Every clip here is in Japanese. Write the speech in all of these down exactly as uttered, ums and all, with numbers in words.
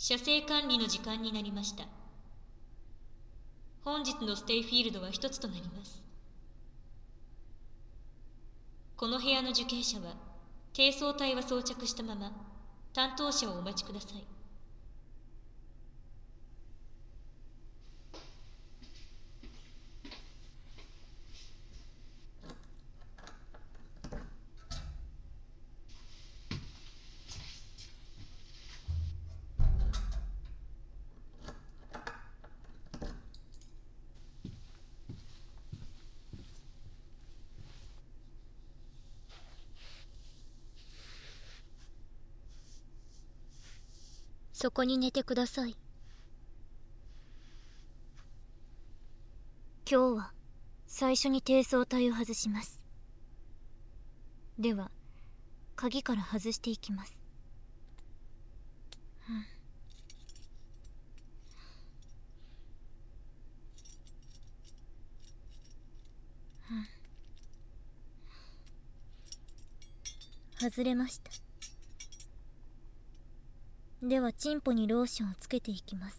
射精管理の時間になりました。本日のステイフィールドは一つとなります。この部屋の受刑者は低層体は装着したまま担当者をお待ちください。 そこに寝てください。今日は最初に低層体を外します。では鍵から外していきます。うんうん、外れました。ではチンポにローションをつけていきます。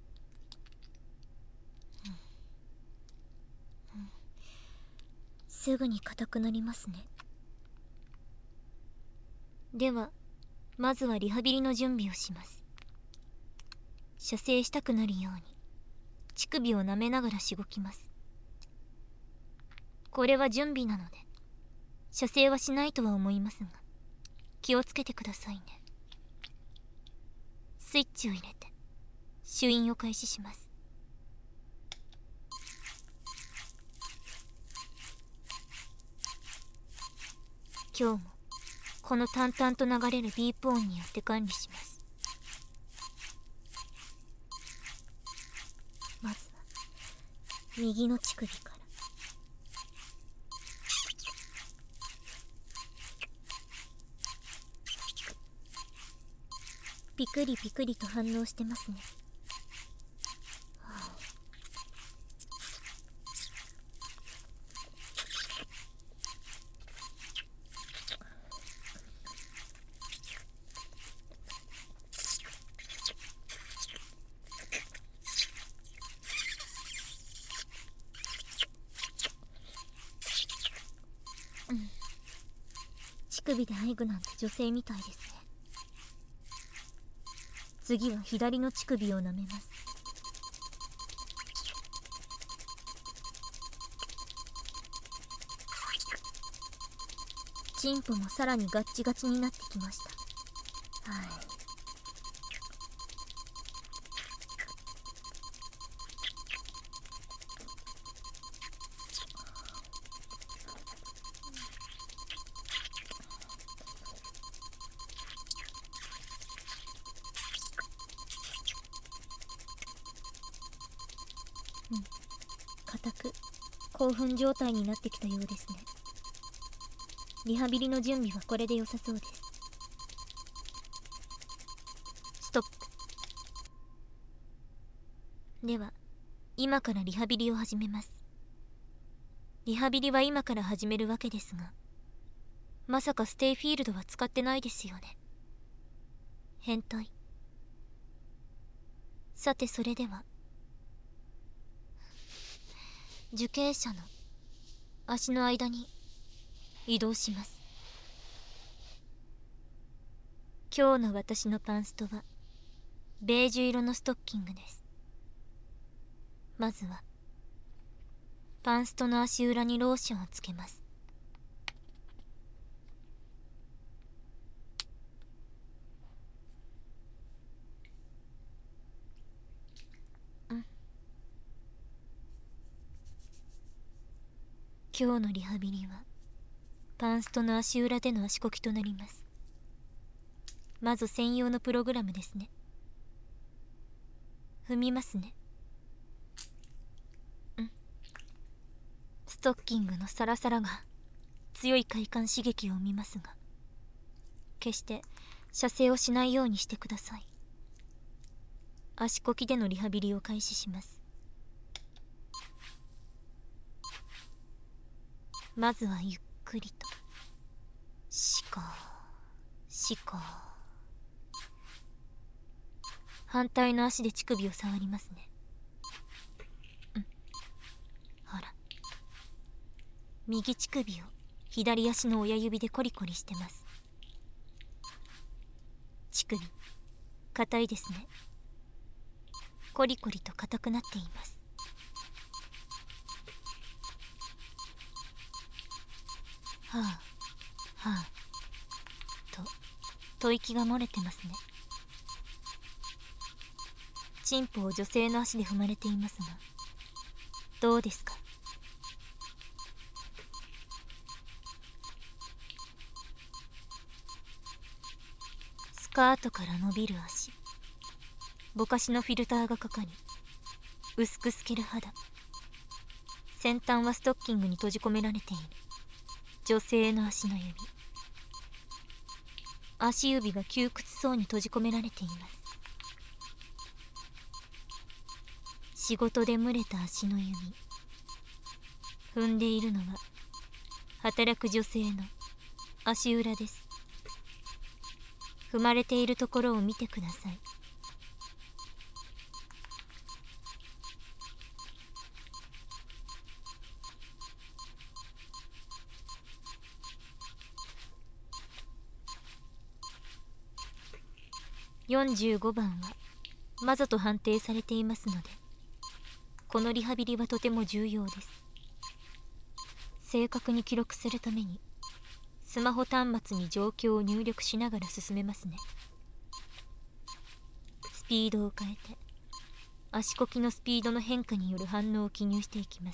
うんうん、すぐに硬くなりますね。ではまずはリハビリの準備をします。射精したくなるように乳首を舐めながらしごきます。これは準備なので射精はしないとは思いますが気をつけてくださいね。スイッチを入れて朱印を開始します。今日もこの淡々と流れるビープ音によって管理します。まずは右の乳首から。ピクリピクリと反応してますね。はあ、うん、乳首で愛具なんて女性みたいですね。次は左の乳首を舐めます。チンポもさらにガッチガチになってきました。はい。うん、固く興奮状態になってきたようですね。リハビリの準備はこれで良さそうです。ストップ。では今からリハビリを始めます。リハビリは今から始めるわけですが、まさかステイフィールドは使ってないですよね。変態。さてそれでは受刑者の足の間に移動します。今日の私のパンストはベージュ色のストッキングです。まずはパンストの足裏にローションをつけます。今日のリハビリはパンストの足裏での足こきとなります。まず専用のプログラムですね。踏みますね。うんストッキングのサラサラが強い快感刺激を生みますが、決して射精をしないようにしてください。足こきでのリハビリを開始します。まずはゆっくりとしこしこ反対の足で乳首を触りますね。うん。ほら。右乳首を左足の親指でコリコリしてます。乳首、硬いですね。コリコリと硬くなっています。はあ、はあ、と、吐息が漏れてますね。チンポを女性の足で踏まれていますが、どうですか？スカートから伸びる足、ぼかしのフィルターがかかり、薄く透ける肌、先端はストッキングに閉じ込められている女性の足の指、足指が窮屈そうに閉じ込められています。仕事で蒸れた足の指、踏んでいるのは働く女性の足裏です。踏まれているところを見てください。よんじゅうごばんはマゾと判定されていますので、このリハビリはとても重要です。正確に記録するためにスマホ端末に状況を入力しながら進めますね。スピードを変えて足こきのスピードの変化による反応を記入していきます。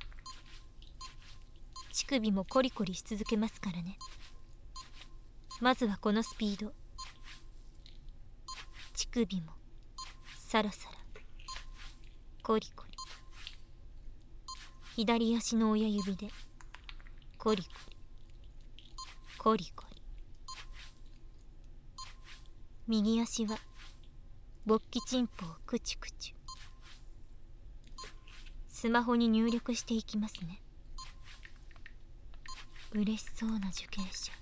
乳首もコリコリし続けますからね。まずはこのスピード。乳首もサラサラコリコリ、左足の親指でコリコリコリコリ、右足は勃起チンポをクチュクチュ、スマホに入力していきますね。嬉しそうな受刑者。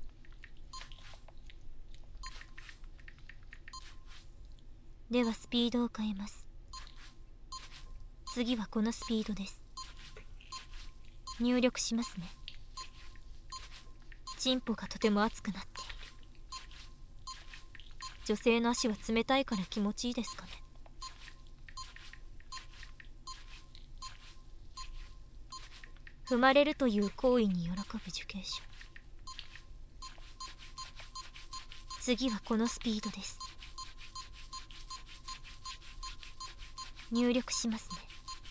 ではスピードを変えます。次はこのスピードです。入力しますね。チンポがとても熱くなっている。女性の足は冷たいから気持ちいいですかね。踏まれるという行為に喜ぶ受刑者。次はこのスピードです。入力しますね。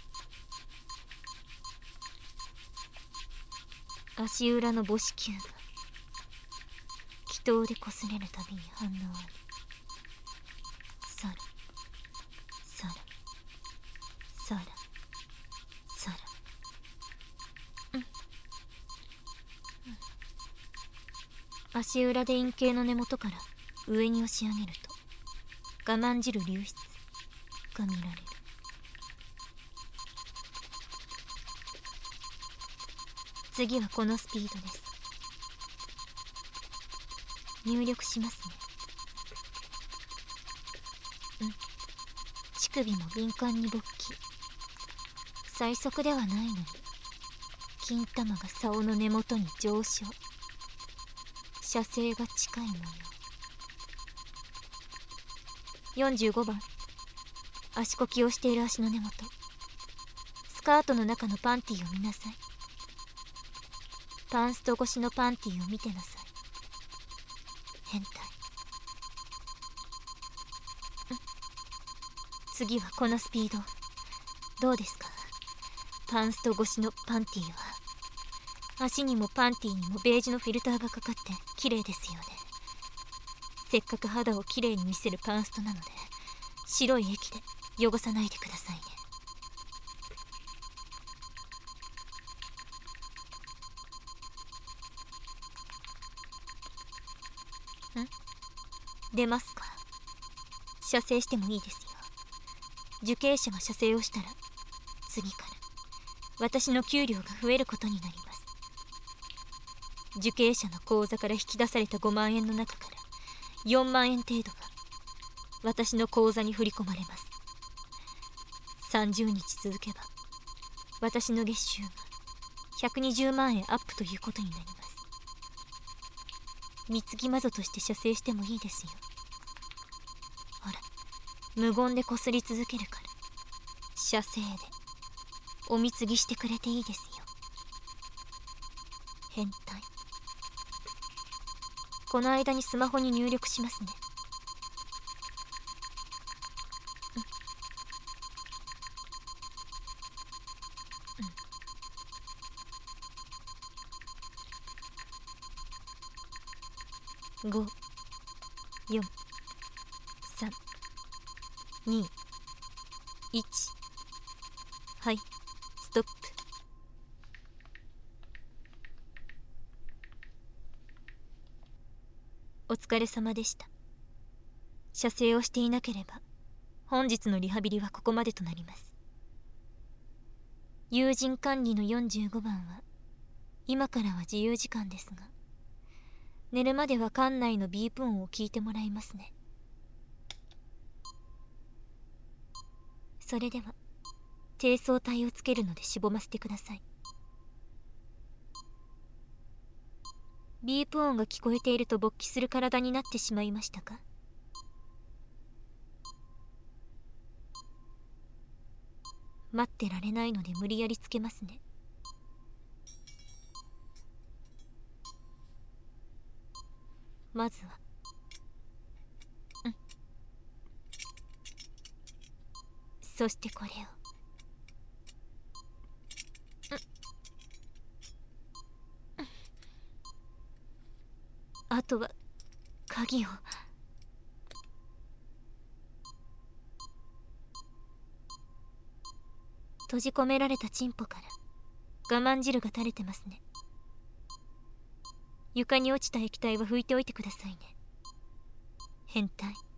足裏の母子球が気筒で擦れるたびに反応あり、さらさらさらさら、うん、うん、足裏で陰茎の根元から上に押し上げると我慢汁流出が見られる。次はこのスピードです。入力しますね。うん。乳首も敏感に勃起。最速ではないのに金玉が竿の根元に上昇。射精が近い模様。よんじゅうごばん、足こきをしている足の根元。スカートの中のパンティーを見なさい。パンスト越しのパンティーを見てなさい。変態。ん？次はこのスピード。どうですか？パンスト越しのパンティーは足にもパンティーにもベージュのフィルターがかかって綺麗ですよね。せっかく肌を綺麗に見せるパンストなので白い液で汚さないでくださいね。ん？出ますか？射精してもいいですよ。受刑者が射精をしたら次から私の給料が増えることになります。受刑者の口座から引き出されたごまんえんの中からよんまんえん程度が私の口座に振り込まれます。さんじゅうにち続けば私の月収がひゃくにじゅうまんえんアップということになります。貢ぎ魔女として射精してもいいですよ。ほら、無言でこすり続けるから射精でお貢ぎしてくれていいですよ。変態。この間にスマホに入力しますね。うん、ご、よん、さん、に、いち。はい、ストップ。お疲れ様でした。射精をしていなければ本日のリハビリはここまでとなります。友人管理のよんじゅうごばんは今からは自由時間ですが、寝るまでは館内のビープ音を聞いてもらいますね。それでは低層体をつけるのでしぼませてください。ビープ音が聞こえていると勃起する体になってしまいましたか？待ってられないので無理やりつけますね。まずはうん、そしてこれをうん、あとは鍵を。閉じ込められたチンポから我慢汁が垂れてますね。床に落ちた液体は拭いておいてくださいね。変態。